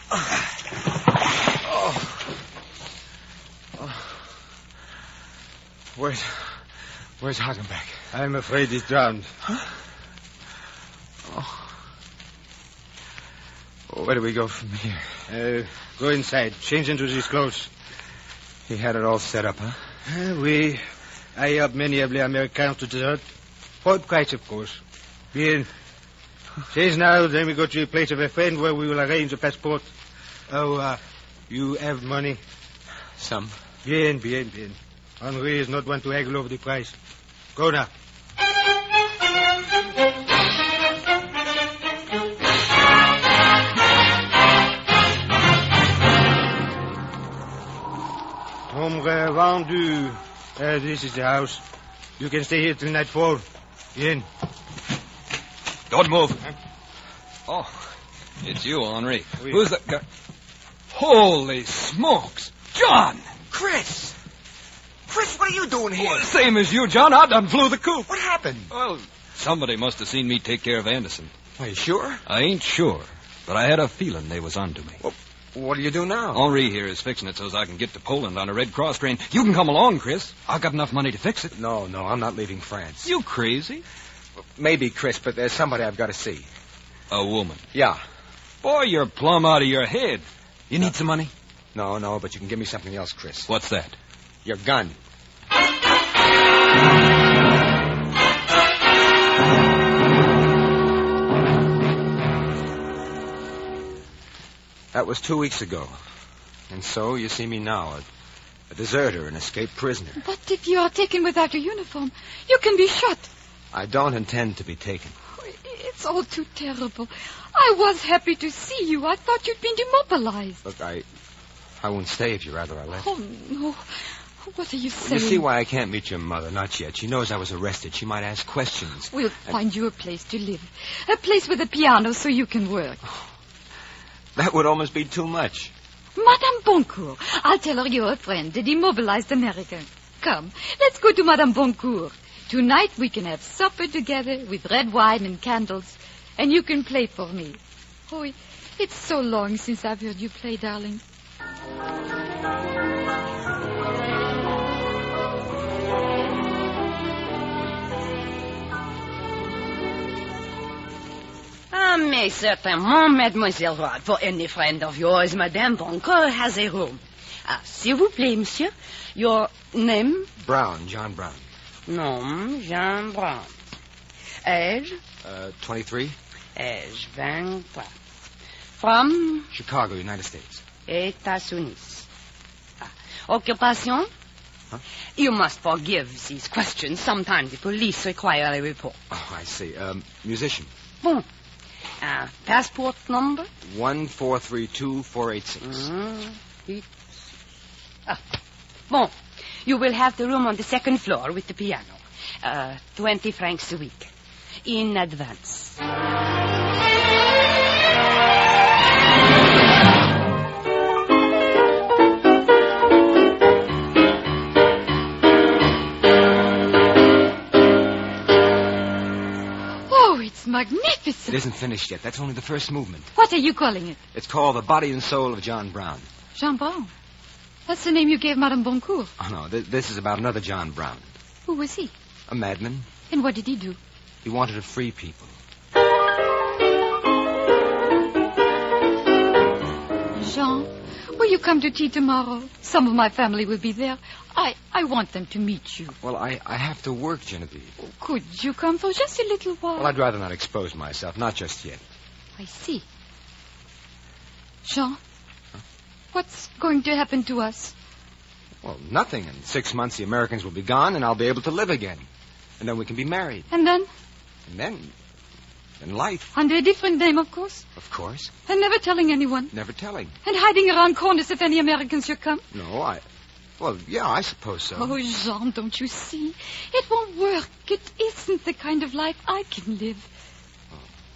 Oh. Oh. Where's... Where's Hagenbeck? I'm afraid he's drowned. Huh? Oh. Where do we go from here? Uh, go inside. Change into these clothes. He had it all set up, huh? Uh, we... I help many of the Americans to desert. For a price, of course. Bien. Change now, then we go to a place of a friend where we will arrange a passport. Oh, uh, you have money? Some. Bien, bien, bien. Henri is not one to haggle over the price. Go now. Hombre vendu. Uh, this is the house. You can stay here till nightfall. Bien. Don't move. Oh, it's you, Henri. Oui. Who's that guy? Holy smokes! John! Chris! Chris, what are you doing here? Well, same as you, John. I done flew the coop. What happened? Well, somebody must have seen me take care of Anderson. Are you sure? I ain't sure, but I had a feeling they was onto me. Well, what do you do now? Henri here is fixing it so I can get to Poland on a Red Cross train. You can come along, Chris. I've got enough money to fix it. No, no, I'm not leaving France. You crazy? Maybe, Chris, but there's somebody I've got to see. A woman? Yeah. Boy, you're plumb out of your head. You no. need some money? No, no, but you can give me something else, Chris. What's that? Your gun. That was two weeks ago. And so you see me now, a, a deserter, an escaped prisoner. But if you are taken without a uniform, you can be shot. I don't intend to be taken. It's all too terrible. I was happy to see you. I thought you'd been demobilized. Look, I... I won't stay if you rather I left. Oh, no. What are you saying? You see why I can't meet your mother. Not yet. She knows I was arrested. She might ask questions. We'll and... find you a place to live. A place with a piano so you can work. That would almost be too much. Madame Boncourt. I'll tell her you're a friend, a demobilized American. Come, let's go to Madame Boncourt. Tonight we can have supper together with red wine and candles, and you can play for me. Oh, it's so long since I've heard you play, darling. Ah, mais certainement, Mademoiselle Rod. For any friend of yours, Madame Boncourt has a room. Ah, s'il vous plaît, monsieur. Your name? Brown, John Brown. Nom, Jean Brown. Age? Uh, twenty-three. Age, vingt-trois. From? Chicago, United States. États-Unis. Ah. Occupation? Huh? You must forgive these questions. Sometimes the police require a report. Oh, I see. Um, musician. Bon. Uh, passport number? One four three two four eight six. Mm-hmm. Ah. Bon. You will have the room on the second floor with the piano. Uh, twenty francs a week. In advance. Oh, it's magnificent. It isn't finished yet. That's only the first movement. What are you calling it? It's called The Body and Soul of John Brown. Jean Brown? That's the name you gave Madame Boncourt. Oh, no. Th- this is about another John Brown. Who was he? A madman. And what did he do? He wanted to free people. Will you come to tea tomorrow? Some of my family will be there. I, I want them to meet you. Well, I, I have to work, Genevieve. Could you come for just a little while? Well, I'd rather not expose myself. Not just yet. I see. Jean, huh? What's going to happen to us? Well, nothing. In six months, the Americans will be gone, and I'll be able to live again. And then we can be married. And then? And then... in life. Under a different name, of course. Of course. And never telling anyone. Never telling. And hiding around corners if any Americans should come. No, I... Well, yeah, I suppose so. Oh, Jean, don't you see? It won't work. It isn't the kind of life I can live. Oh.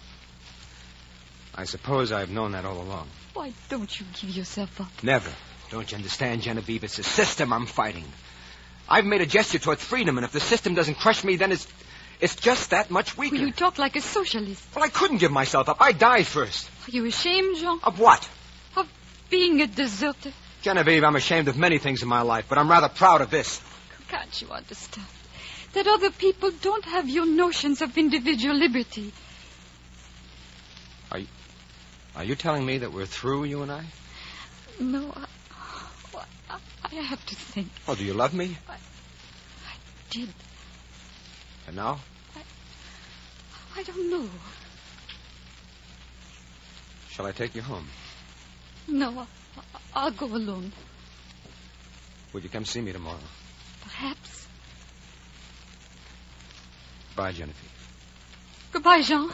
I suppose I've known that all along. Why don't you give yourself up? Never. Don't you understand, Genevieve? It's the system I'm fighting. I've made a gesture towards freedom, and if the system doesn't crush me, then it's... It's just that much weaker. Well, you talk like a socialist. Well, I couldn't give myself up. I'd die first. Are you ashamed, Jean? Of what? Of being a deserter. Genevieve, I'm ashamed of many things in my life, but I'm rather proud of this. Can't you understand? That other people don't have your notions of individual liberty. Are you, are you telling me that we're through, you and I? No, I, well, I, I have to think. Oh, do you love me? I, I did. And now? I, I don't know. Shall I take you home? No, I'll, I'll go alone. Will you come see me tomorrow? Perhaps. Bye, Genevieve. Goodbye, Jean.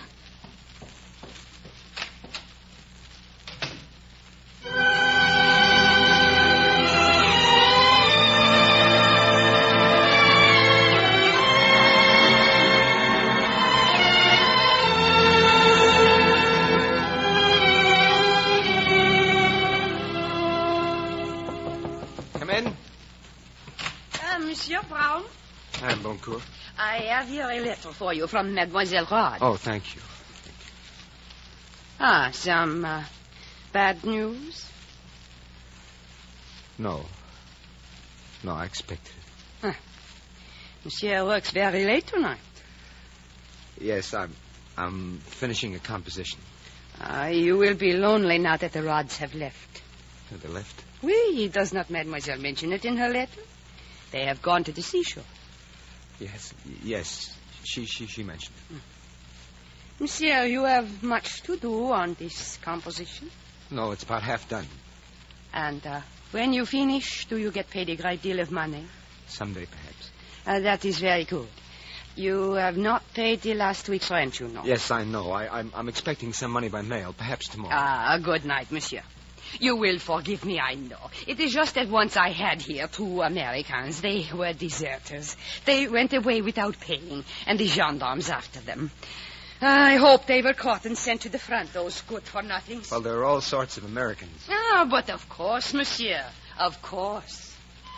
Monsieur Brown? Madame Boncourt. I have here a letter for you from Mademoiselle Rod. Oh, thank you. Ah, some uh, bad news? No. No, I expected it. Huh. Monsieur works very late tonight. Yes, I'm, I'm finishing a composition. Ah, you will be lonely now that the Rods have left. They left? Oui, does not Mademoiselle mention it in her letter? They have gone to the seashore. Yes, yes. She, she, she mentioned it. Mm. Monsieur, you have much to do on this composition? No, it's about half done. And uh, when you finish, do you get paid a great deal of money? Someday, perhaps. Uh, that is very good. You have not paid the last week's rent, you know. Yes, I know. I, I'm, I'm expecting some money by mail, perhaps tomorrow. Ah, good night, monsieur. You will forgive me, I know. It is just that once I had here two Americans. They were deserters. They went away without paying, and the gendarmes after them. I hope they were caught and sent to the front, those good-for-nothings. Well, there are all sorts of Americans. Ah, but of course, monsieur. Of course.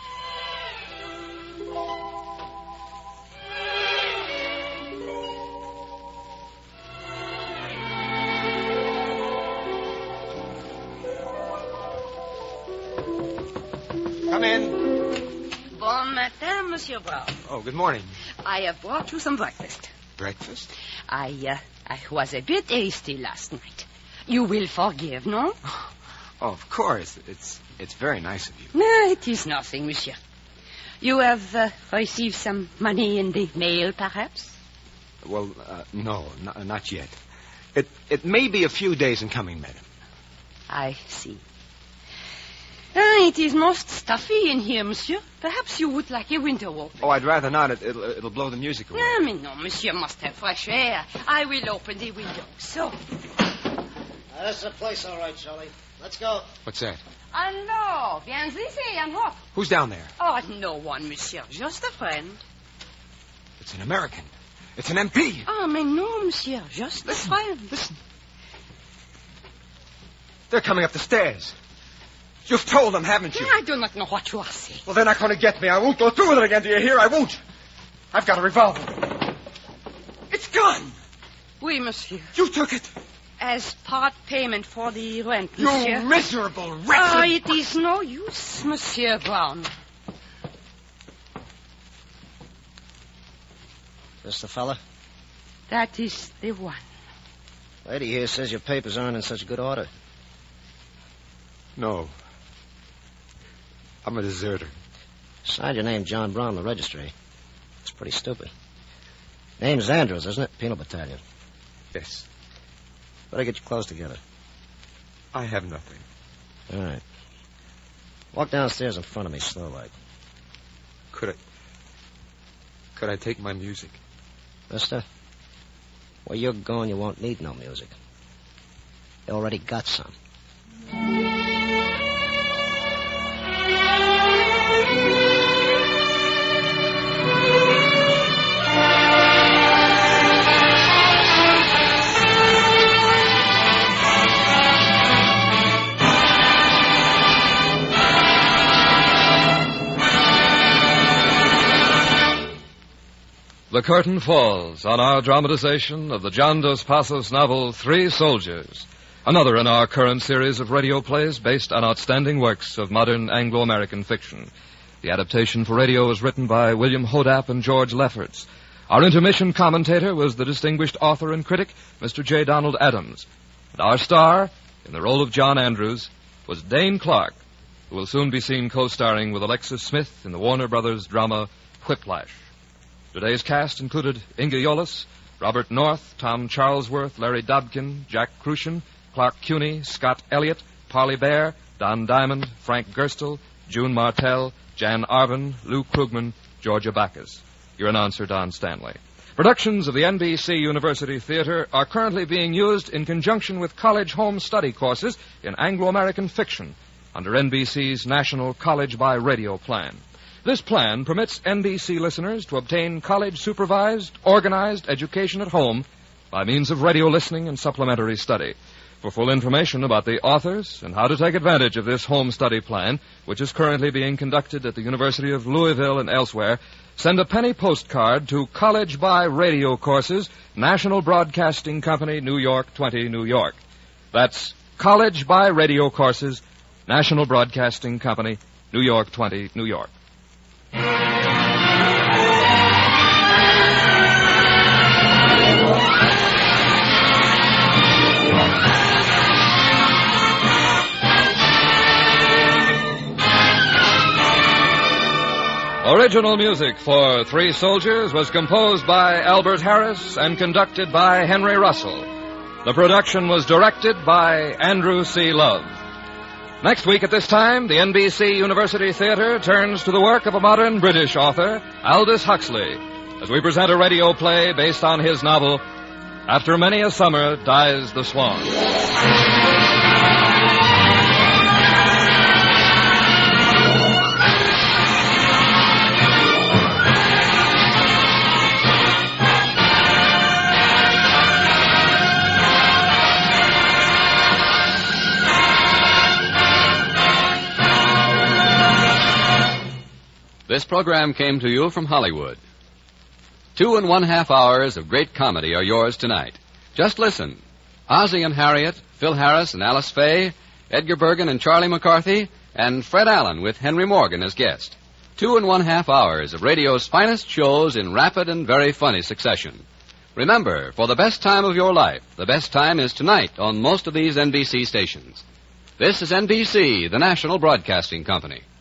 Come in. Bon matin, Monsieur Brown. Oh, good morning. I have brought you some breakfast. Breakfast? I, uh, I was a bit hasty last night. You will forgive, no? Oh, of course. It's it's very nice of you. No, it is nothing, monsieur. You have uh, received some money in the mail, perhaps? Well, uh, no, n- not yet. It it may be a few days in coming, madam. I see. Ah, it is most stuffy in here, monsieur. Perhaps you would like a window open. Oh, I'd rather not. It, it'll, it'll blow the music away. Ah, mais no, monsieur must have fresh air. I will open the window. So. Uh, that's the place, all right, Charlie. Let's go. What's that? Hello. Viens ici and what? Who's down there? Oh, no one, monsieur. Just a friend. It's an American. It's an M P. Ah, mais no, monsieur. Just listen, a friend. Listen. They're coming up the stairs. You've told them, haven't you? I do not know what you are saying. Well, they're not going to get me. I won't go through with it again. Do you hear? I won't. I've got a revolver. It's gone. Oui, monsieur. You took it. As part payment for the rent, you monsieur. You miserable wretch. Ah, uh, it is no use, Monsieur Brown. This the fella? That is the one. Lady here says your papers aren't in such good order. No. I'm a deserter. Signed your name John Brown in the registry. It's pretty stupid. Name's Andrews, isn't it? Penal Battalion. Yes. Better get your clothes together. I have nothing. All right. Walk downstairs in front of me, slow like. Could I... Could I take my music? Mister, where you're going, you won't need no music. You already got some. The curtain falls on our dramatization of the John Dos Passos novel Three Soldiers, another in our current series of radio plays based on outstanding works of modern Anglo-American fiction. The adaptation for radio was written by William Hodapp and George Lefferts. Our intermission commentator was the distinguished author and critic, Mister J. Donald Adams. And our star, in the role of John Andrews, was Dane Clark, who will soon be seen co-starring with Alexis Smith in the Warner Brothers drama Whiplash. Today's cast included Inga Yolis, Robert North, Tom Charlesworth, Larry Dobkin, Jack Crucian, Clark Cuney, Scott Elliott, Parley Bear, Don Diamond, Frank Gerstle, June Martell, Jan Arvin, Lou Krugman, Georgia Backus. Your announcer, Don Stanley. Productions of the N B C University Theater are currently being used in conjunction with college home study courses in Anglo-American fiction under N B C's National College by Radio plan. This plan permits N B C listeners to obtain college-supervised, organized education at home by means of radio listening and supplementary study. For full information about the authors and how to take advantage of this home study plan, which is currently being conducted at the University of Louisville and elsewhere, send a penny postcard to College by Radio Courses, National Broadcasting Company, New York, twenty, New York. That's College by Radio Courses, National Broadcasting Company, New York, twenty, New York. Original music for Three Soldiers was composed by Albert Harris and conducted by Henry Russell. The production was directed by Andrew C. Love. Next week at this time, the N B C University Theater turns to the work of a modern British author, Aldous Huxley, as we present a radio play based on his novel, After Many a Summer Dies the Swan. This program came to you from Hollywood. Two and one half hours of great comedy are yours tonight. Just listen. Ozzie and Harriet, Phil Harris and Alice Faye, Edgar Bergen and Charlie McCarthy, and Fred Allen with Henry Morgan as guest. Two and one half hours of radio's finest shows in rapid and very funny succession. Remember, for the best time of your life, the best time is tonight on most of these N B C stations. This is N B C, the National Broadcasting Company.